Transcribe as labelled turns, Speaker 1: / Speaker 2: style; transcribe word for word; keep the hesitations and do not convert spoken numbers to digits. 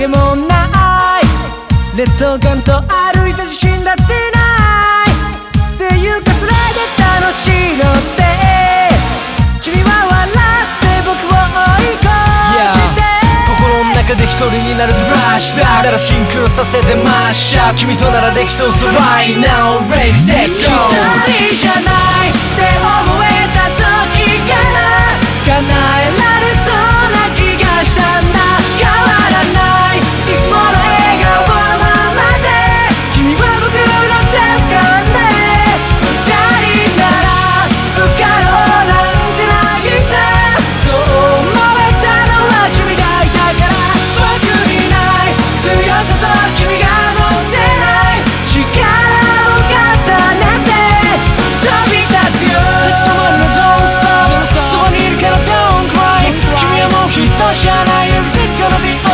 Speaker 1: げもない劣等感と歩いた自信だってないっていうかそれで楽しいのって君は笑って僕を追い越して、yeah. 心の中で一人になるとフラッシュバックならシンクロさせてマッシュアップ君とならできそう So right now ready set go 一人じゃないって思えた時から叶えられそうな気がしたんだ変わらないいつもの笑顔のままで君は僕の手を掴んで二人なら不可能なんてないさそう思えたのは君がいたから僕にない強さと君が持ってない力を重ねて飛び立つよ立ち止まるの Don't stop そばにいるから Don't cry 君はもうきっと知らない Everything's gonna be